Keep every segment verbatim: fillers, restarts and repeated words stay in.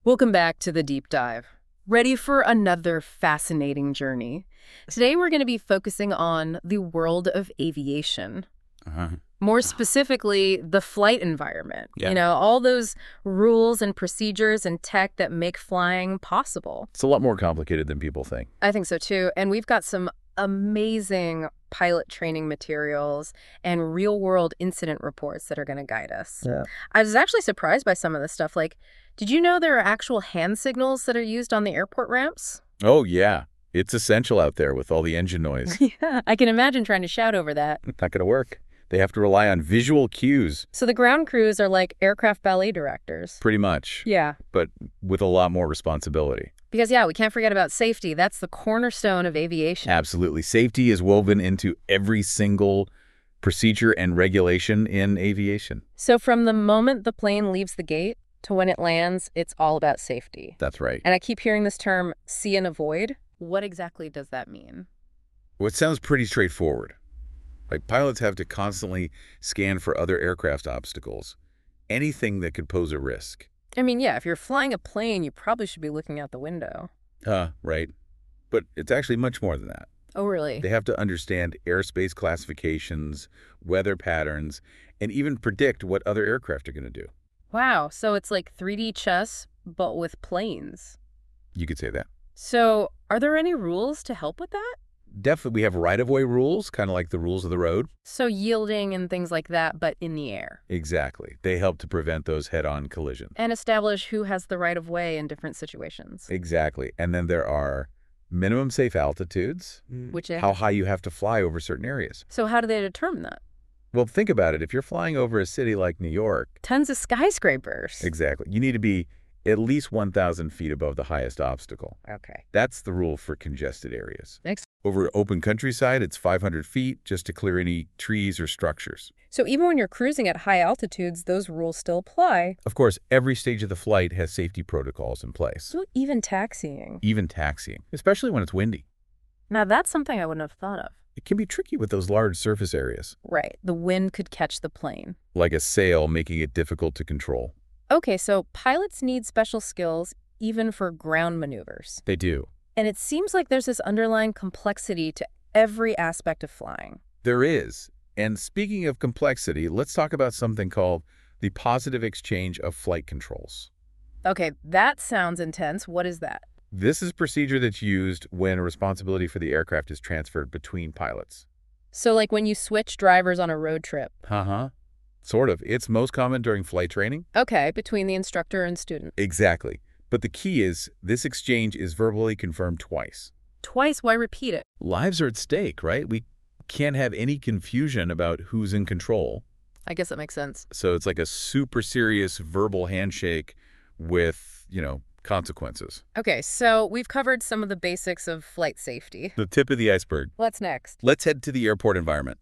Welcome back to the deep dive. Ready for another fascinating journey? Today we're going to be focusing on the world of aviation. Uh-huh. More specifically, the flight environment. Yeah. You know, all those rules and procedures and tech that make flying possible. It's a lot more complicated than people think. I think so too. And we've got some amazing pilot training materials and real-world incident reports that are going to guide us. Yeah. I was actually surprised by some of this stuff. Like, did you know there are actual hand signals that are used on the airport ramps? Oh, yeah. It's essential out there with all the engine noise. Yeah, I can imagine trying to shout over that. Not going to work. They have to rely on visual cues, So the ground crews are like aircraft ballet directors. pretty much, Yeah, but with a lot more responsibility. because yeah, we can't forget about safety. That's the cornerstone of aviation. Absolutely. Safety is woven into every single procedure and regulation in aviation. So from the moment the plane leaves the gate to when it lands, it's all about safety. That's right. And I keep hearing this term, see and avoid. What exactly does that mean? Well, it sounds pretty straightforward. Like, pilots have to constantly scan for other aircraft obstacles, anything that could pose a risk. I mean, yeah, if you're flying a plane, you probably should be looking out the window. Uh, right. But it's actually much more than that. Oh, really? They have to understand airspace classifications, weather patterns, and even predict what other aircraft are going to do. Wow, so it's like three D chess, but with planes. You could say that. So are there any rules to help with that? Definitely, we have right-of-way rules, kind of like the rules of the road. So yielding and things like that, but in the air. Exactly. They help to prevent those head-on collisions. And establish who has the right of way in different situations. Exactly. And then there are minimum safe altitudes, Which is, how high you have to fly over certain areas. so how do they determine that? Well, think about it. If you're flying over a city like New York, Tons of skyscrapers. exactly, you need to be at least one thousand feet above the highest obstacle. Okay. That's the rule for congested areas. Next. Over open countryside, it's five hundred feet just to clear any trees or structures. So even when you're cruising at high altitudes, those rules still apply. Of course, every stage of the flight has safety protocols in place, So even taxiing. even taxiing, especially when it's windy. Now that's something I wouldn't have thought of. It can be tricky with those large surface areas, Right. The wind could catch the plane. like a sail, making it difficult to control. Okay, so pilots need special skills even for ground maneuvers. They do. And it seems like there's this underlying complexity to every aspect of flying. There is. And speaking of complexity, let's talk about something called the positive exchange of flight controls. Okay, that sounds intense. What is that? This is a procedure that's used when a responsibility for the aircraft is transferred between pilots. So like when you switch drivers on a road trip. Uh-huh. Sort of. It's most common during flight training. Okay, between the instructor and student. Exactly. But the key is this exchange is verbally confirmed twice. Twice, why repeat it? Lives are at stake, right? We can't have any confusion about who's in control. I guess that makes sense. So it's like a super serious verbal handshake with, you know, consequences. Okay, so we've covered some of the basics of flight safety. The tip of the iceberg. What's next? Let's head to the airport environment.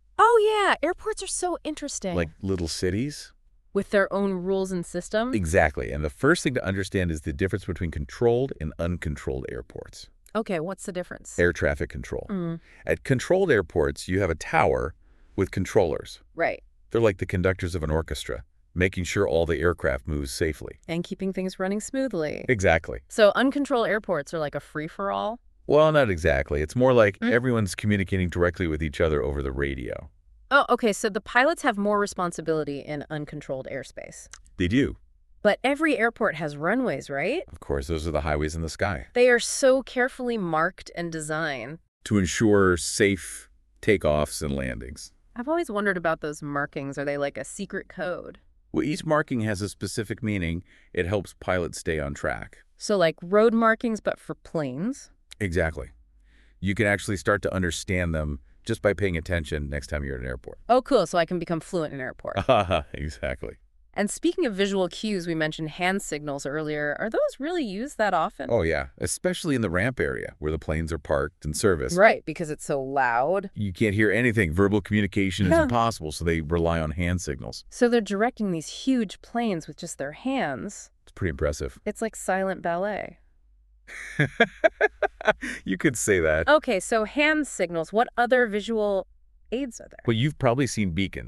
Oh yeah, airports are so interesting. Like little cities. with their own rules and systems? Exactly. And the first thing to understand is the difference between controlled and uncontrolled airports. Okay, what's the difference? Air traffic control. Mm, At controlled airports, you have a tower with controllers. right. They're like the conductors of an orchestra, making sure all the aircraft moves safely. And keeping things running smoothly. Exactly. So uncontrolled airports are like a free-for-all? Well, not exactly. It's more like Mm. everyone's communicating directly with each other over the radio. Oh, okay, so the pilots have more responsibility in uncontrolled airspace. They do. But every airport has runways, right? Of course, those are the highways in the sky. They are so carefully marked and designed. To ensure safe takeoffs and landings. I've always wondered about those markings. Are they like a secret code? Well, each marking has a specific meaning. It helps pilots stay on track. So like road markings, but for planes? Exactly. You can actually start to understand them just by paying attention next time you're at an airport. Oh, cool. So I can become fluent in airport. Exactly. And speaking of visual cues, we mentioned hand signals earlier. Are those really used that often? Oh, yeah. Especially in the ramp area where the planes are parked and serviced. Right, because it's so loud. You can't hear anything. Verbal communication is Yeah. impossible, so they rely on hand signals. So they're directing these huge planes with just their hands. It's pretty impressive. It's like silent ballet. You could say that. Okay, so hand signals. What other visual aids are there? Well, you've probably seen beacons.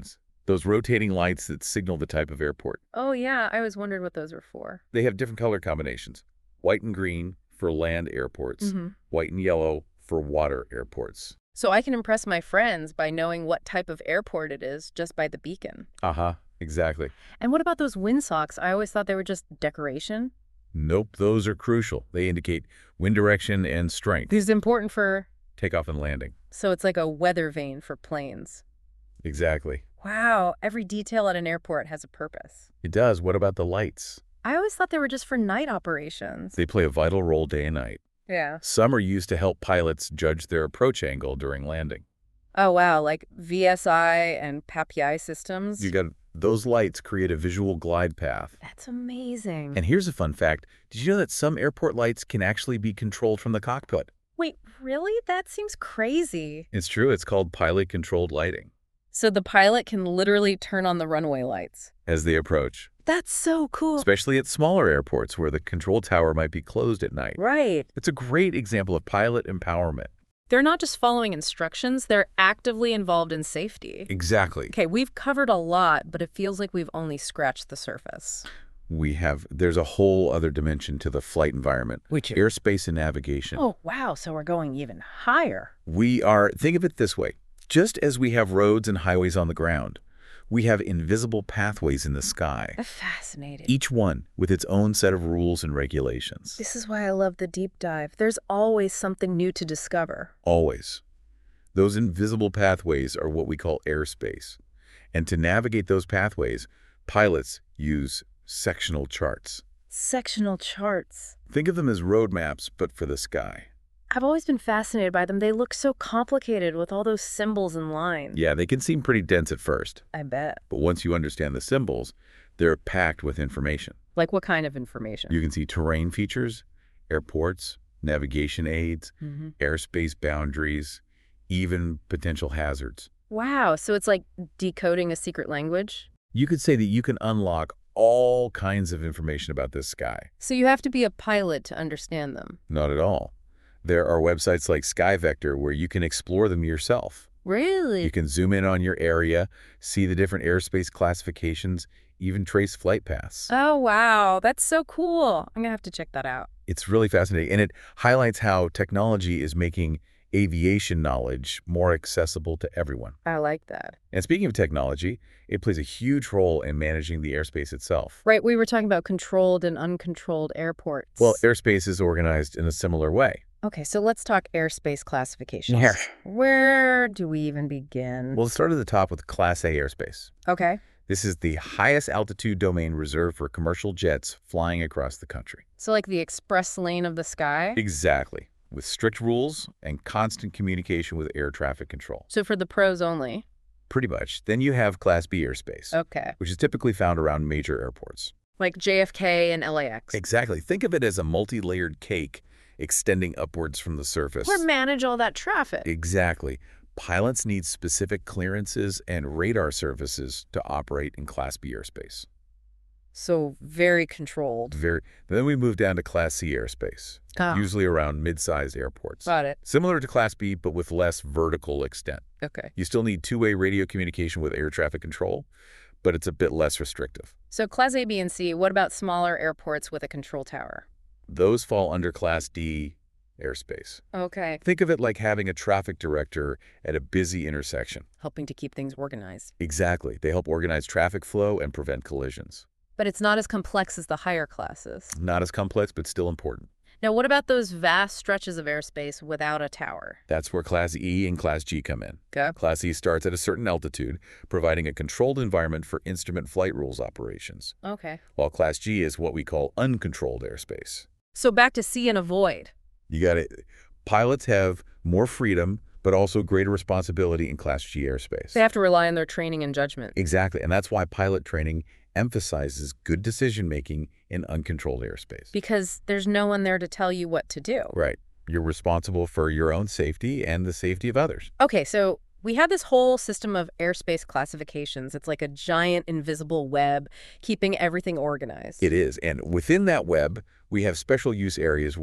Those rotating lights that signal the type of airport. Oh, yeah, I always wondered what those were for. They have different color combinations. White and green for land airports, Mm-hmm. white and yellow for water airports. So I can impress my friends by knowing what type of airport it is just by the beacon. Uh-huh, exactly. And what about those windsocks? I always thought they were just decoration. Nope, those are crucial. They indicate wind direction and strength, These are important for... takeoff and landing. So it's like a weather vane for planes. Exactly. Wow, every detail at an airport has a purpose. It does. What about the lights? I always thought they were just for night operations. They play a vital role day and night. Yeah. Some are used to help pilots judge their approach angle during landing. Oh, wow, like V S I and P A P I systems? You got those lights create a visual glide path. That's amazing. And here's a fun fact. Did you know that some airport lights can actually be controlled from the cockpit? Wait, really? That seems crazy. It's true. It's called pilot-controlled lighting So the pilot can literally turn on the runway lights. as they approach, That's so cool. especially at smaller airports where the control tower might be closed at night. Right. It's a great example of pilot empowerment. They're not just following instructions, they're actively involved in safety. Exactly. Okay, we've covered a lot, but it feels like we've only scratched the surface. We have, there's a whole other dimension to the flight environment. Which Airspace and navigation. Oh, wow, so we're going even higher. We are, think of it this way. Just as we have roads and highways on the ground, we have invisible pathways in the sky, Fascinating. each one with its own set of rules and regulations. This is why I love the deep dive. There's always something new to discover. Always. Those invisible pathways are what we call airspace. And to navigate those pathways, pilots use sectional charts. Sectional charts. Think of them as road maps, but for the sky. I've always been fascinated by them. They look so complicated with all those symbols and lines. Yeah, they can seem pretty dense at first, I bet. but once you understand the symbols, they're packed with information. Like what kind of information? You can see terrain features, airports, navigation aids, Mm-hmm. airspace boundaries, even potential hazards. Wow, so it's like decoding a secret language? You could say that you can unlock all kinds of information about this sky. So you have to be a pilot to understand them. Not at all. There are websites like SkyVector where you can explore them yourself. Really? You can zoom in on your area, see the different airspace classifications, even trace flight paths. Oh, wow. That's so cool. I'm going to have to check that out. It's really fascinating, and it highlights how technology is making aviation knowledge more accessible to everyone. I like that. And speaking of technology, it plays a huge role in managing the airspace itself. Right, we were talking about controlled and uncontrolled airports. Well, airspace is organized in a similar way. Okay, so let's talk airspace classifications. Here. Where do we even begin? We'll start at the top with Class A airspace. Okay. This is the highest altitude domain reserved for commercial jets flying across the country. So like the express lane of the sky? Exactly, with strict rules and constant communication with air traffic control. So for the pros only? Pretty much. Then you have Class B airspace, Okay. which is typically found around major airports. Like J F K and L A X? Exactly. Think of it as a multi-layered cake extending upwards from the surface. Or manage all that traffic? Exactly. Pilots need specific clearances and radar services to operate in Class B airspace. So very controlled. Very. Then we move down to Class C airspace, Ah, usually around mid-sized airports. got it. Similar to Class B, but with less vertical extent. Okay. You still need two-way radio communication with air traffic control, but it's a bit less restrictive. So Class A, B, and C, what about smaller airports with a control tower? Those fall under Class D airspace. Okay. Think of it like having a traffic director at a busy intersection. Helping to keep things organized. Exactly. They help organize traffic flow and prevent collisions. But it's not as complex as the higher classes. Not as complex, but still important. Now, what about those vast stretches of airspace without a tower? That's where Class E and Class G come in. Okay. Class E starts at a certain altitude, providing a controlled environment for instrument flight rules operations, Okay. while Class G is what we call uncontrolled airspace. So back to see and avoid. You got it. Pilots have more freedom, but also greater responsibility in Class G airspace. They have to rely on their training and judgment. Exactly, and that's why pilot training emphasizes good decision-making in uncontrolled airspace. Because there's no one there to tell you what to do. Right. You're responsible for your own safety and the safety of others. Okay, so we have this whole system of airspace classifications. It's like a giant invisible web keeping everything organized. It is, and within that web, we have special use areas where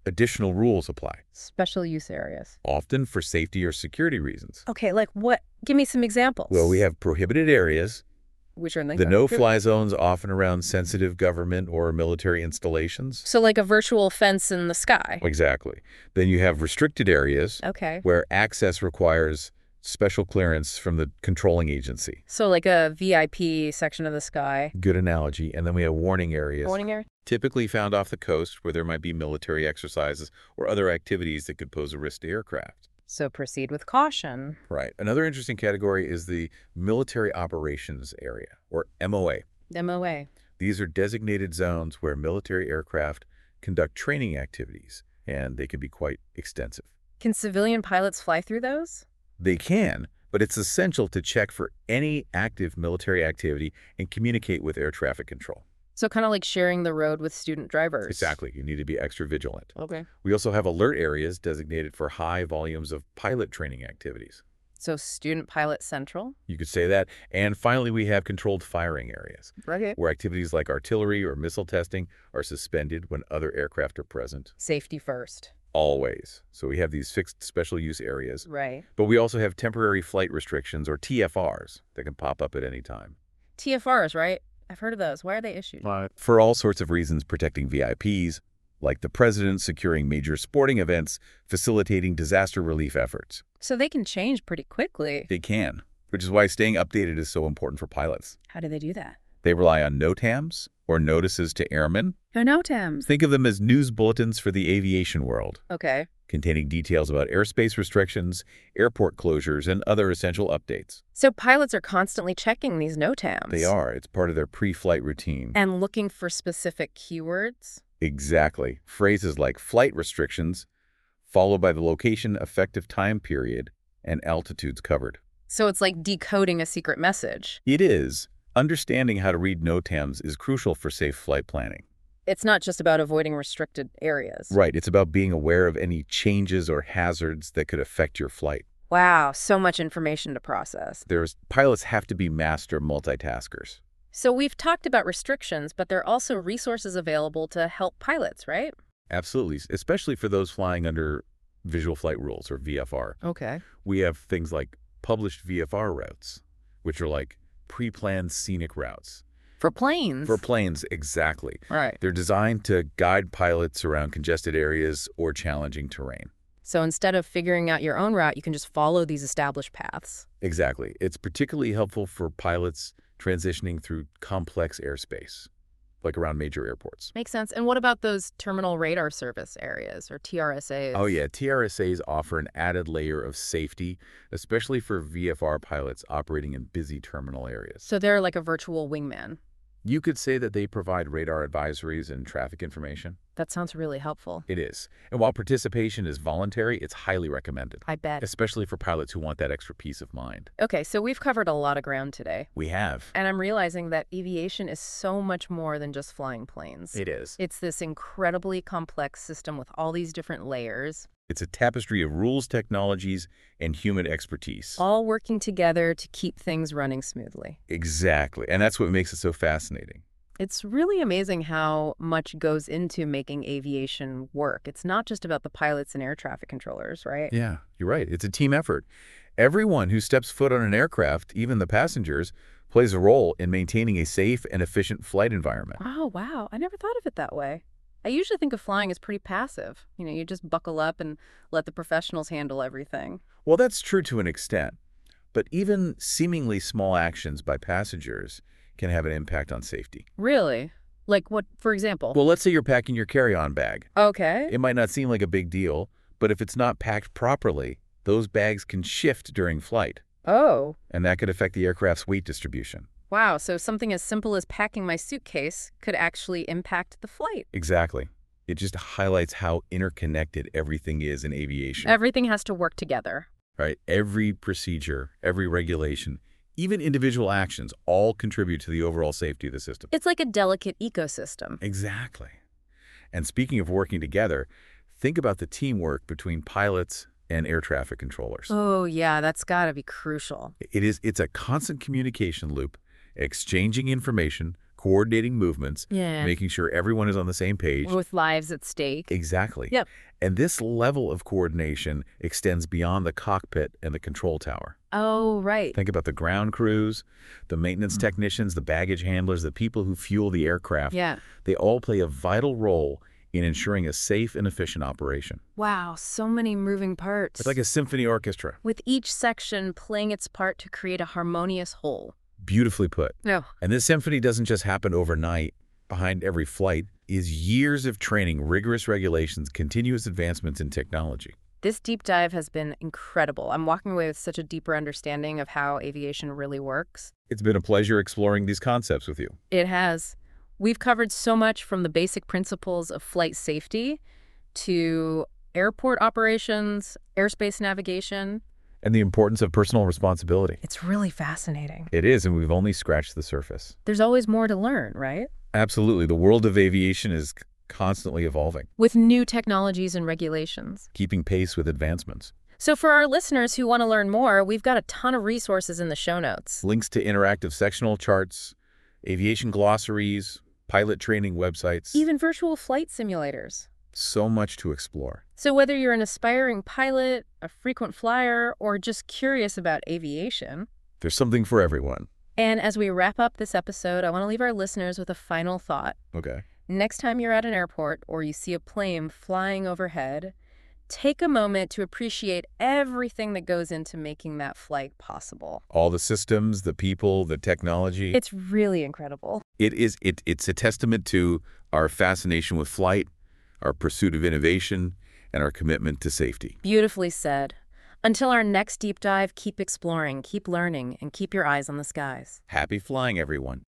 additional rules apply, Special use areas. often for safety or security reasons. Okay, like what? Give me some examples. Well, we have prohibited areas, Which are like the no-fly zones often around sensitive government or military installations. So like a virtual fence in the sky. Exactly. Then you have restricted areas Okay. where access requires special clearance from the controlling agency. So like a V I P section of the sky. Good analogy. And then we have warning areas, Warning area? typically found off the coast where there might be military exercises or other activities that could pose a risk to aircraft. So proceed with caution. Right. Another interesting category is the Military Operations Area, or M O A. M O A. These are designated zones where military aircraft conduct training activities, and they can be quite extensive. Can civilian pilots fly through those? They can, but it's essential to check for any active military activity and communicate with air traffic control. So kind of like sharing the road with student drivers. Exactly. You need to be extra vigilant. Okay. We also have alert areas designated for high volumes of pilot training activities. So student pilot central. You could say that. And finally, we have controlled firing areas, Okay. where activities like artillery or missile testing are suspended when other aircraft are present. Safety first. Always. So we have these fixed special use areas. Right. But we also have temporary flight restrictions, or T F Rs, that can pop up at any time. T F Rs, right? I've heard of those. Why are they issued? For all sorts of reasons, protecting V I Ps, like the president securing major sporting events, facilitating disaster relief efforts. So they can change pretty quickly. They can, which is why staying updated is so important for pilots. How do they do that? They rely on NOTAMs, or notices to airmen. No, no, Tams. Think of them as news bulletins for the aviation world, Okay. containing details about airspace restrictions, airport closures, and other essential updates. So pilots are constantly checking these NOTAMs. They are. It's part of their pre-flight routine. And looking for specific keywords. Exactly. Phrases like flight restrictions, followed by the location, effective time period, and altitudes covered. So it's like decoding a secret message. It is. Understanding how to read NOTAMs is crucial for safe flight planning. It's not just about avoiding restricted areas. Right. It's about being aware of any changes or hazards that could affect your flight. Wow, so much information to process. There's pilots have to be master multitaskers. So we've talked about restrictions, but there are also resources available to help pilots, right? Absolutely, especially for those flying under visual flight rules, or V F R. Okay. We have things like published V F R routes, which are like pre-planned scenic routes. For planes? For planes, exactly. Right. They're designed to guide pilots around congested areas or challenging terrain. So instead of figuring out your own route, you can just follow these established paths. Exactly. It's particularly helpful for pilots transitioning through complex airspace, like around major airports. Makes sense. And what about those terminal radar service areas, or T R S As? Oh yeah, T R S As offer an added layer of safety, especially for V F R pilots operating in busy terminal areas. So they're like a virtual wingman. You could say that they provide radar advisories and traffic information. That sounds really helpful. It is. And while participation is voluntary, it's highly recommended, I bet. especially for pilots who want that extra peace of mind. Okay, so we've covered a lot of ground today. We have. And I'm realizing that aviation is so much more than just flying planes. It is. It's this incredibly complex system with all these different layers, It's a tapestry of rules, technologies, and human expertise. all working together to keep things running smoothly. Exactly. And that's what makes it so fascinating. It's really amazing how much goes into making aviation work. It's not just about the pilots and air traffic controllers, right? Yeah, you're right. It's a team effort. Everyone who steps foot on an aircraft, even the passengers, plays a role in maintaining a safe and efficient flight environment. Oh, wow. I never thought of it that way. I usually think of flying as pretty passive. You know, you just buckle up and let the professionals handle everything. Well, that's true to an extent. But even seemingly small actions by passengers can have an impact on safety. Really? Like what, for example? Well, let's say you're packing your carry-on bag. Okay. It might not seem like a big deal, but if it's not packed properly, those bags can shift during flight, Oh, and that could affect the aircraft's weight distribution. wow. So something as simple as packing my suitcase could actually impact the flight. Exactly. It just highlights how interconnected everything is in aviation. Everything has to work together. Right? Every procedure, every regulation, even individual actions all contribute to the overall safety of the system. It's like a delicate ecosystem. Exactly. And speaking of working together, think about the teamwork between pilots and air traffic controllers. Oh, yeah, that's got to be crucial. It is, it's a constant communication loop, exchanging information, coordinating movements, Yeah. making sure everyone is on the same page. With lives at stake. Exactly. Yep. And this level of coordination extends beyond the cockpit and the control tower. Oh, right. Think about the ground crews, the maintenance Mm. technicians, the baggage handlers, the people who fuel the aircraft. Yeah. They all play a vital role in ensuring a safe and efficient operation. Wow, so many moving parts. It's like a symphony orchestra. With each section playing its part to create a harmonious whole. Beautifully put. No. And this symphony doesn't just happen overnight. Behind every flight is years of training, rigorous regulations, continuous advancements in technology. This deep dive has been incredible. I'm walking away with such a deeper understanding of how aviation really works. It's been a pleasure exploring these concepts with you. It has. We've covered so much from the basic principles of flight safety to airport operations, airspace navigation. And the importance of personal responsibility. It's really fascinating. It is, and we've only scratched the surface. There's always more to learn, right? Absolutely. The world of aviation is constantly evolving, With new technologies and regulations. keeping pace with advancements. So for our listeners who want to learn more, we've got a ton of resources in the show notes. Links to interactive sectional charts, aviation glossaries, pilot training websites. Even virtual flight simulators. So much to explore. So whether you're an aspiring pilot, a frequent flyer, or just curious about aviation. There's something for everyone. And as we wrap up this episode, I want to leave our listeners with a final thought. Okay. Next time you're at an airport or you see a plane flying overhead, take a moment to appreciate everything that goes into making that flight possible. All the systems, the people, the technology. It's really incredible. It is. It, it's a testament to our fascination with flight, our pursuit of innovation, and our commitment to safety. Beautifully said. Until our next deep dive, keep exploring, keep learning, and keep your eyes on the skies. Happy flying, everyone.